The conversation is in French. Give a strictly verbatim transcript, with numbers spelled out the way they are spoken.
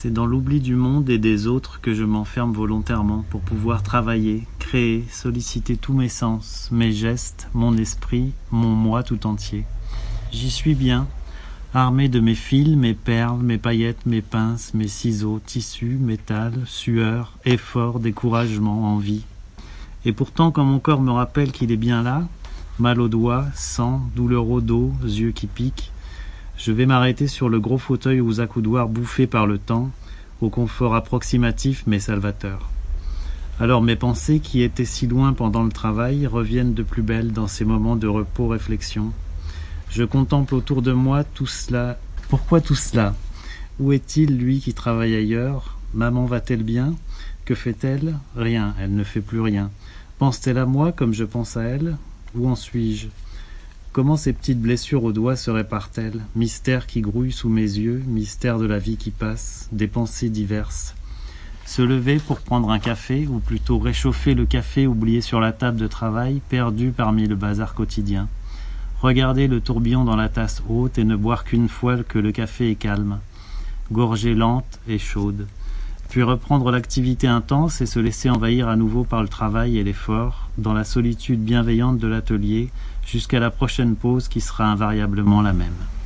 C'est dans l'oubli du monde et des autres que je m'enferme volontairement pour pouvoir travailler, créer, solliciter tous mes sens, mes gestes, mon esprit, mon moi tout entier. J'y suis bien, armé de mes fils, mes perles, mes paillettes, mes pinces, mes ciseaux, tissus, métal, sueur, effort, découragement, envie. Et pourtant, quand mon corps me rappelle qu'il est bien là, mal aux doigts, sang, douleur au dos, yeux qui piquent, je vais m'arrêter sur le gros fauteuil aux accoudoirs bouffés par le temps, au confort approximatif mais salvateur. Alors mes pensées, qui étaient si loin pendant le travail, reviennent de plus belle dans ces moments de repos-réflexion. Je contemple autour de moi tout cela. Pourquoi tout cela? Où est-il, lui, qui travaille ailleurs? Maman va-t-elle bien? Que fait-elle? Rien, elle ne fait plus rien. Pense-t-elle à moi comme je pense à elle? Où en suis-je? Comment ces petites blessures aux doigts se réparent-elles? Mystère qui grouille sous mes yeux, mystère de la vie qui passe, des pensées diverses. Se lever pour prendre un café, ou plutôt réchauffer le café oublié sur la table de travail, perdu parmi le bazar quotidien. Regarder le tourbillon dans la tasse haute et ne boire qu'une fois que le café est calme. Gorgée lente et chaude. Puis reprendre l'activité intense et se laisser envahir à nouveau par le travail et l'effort, dans la solitude bienveillante de l'atelier, jusqu'à la prochaine pause qui sera invariablement la même.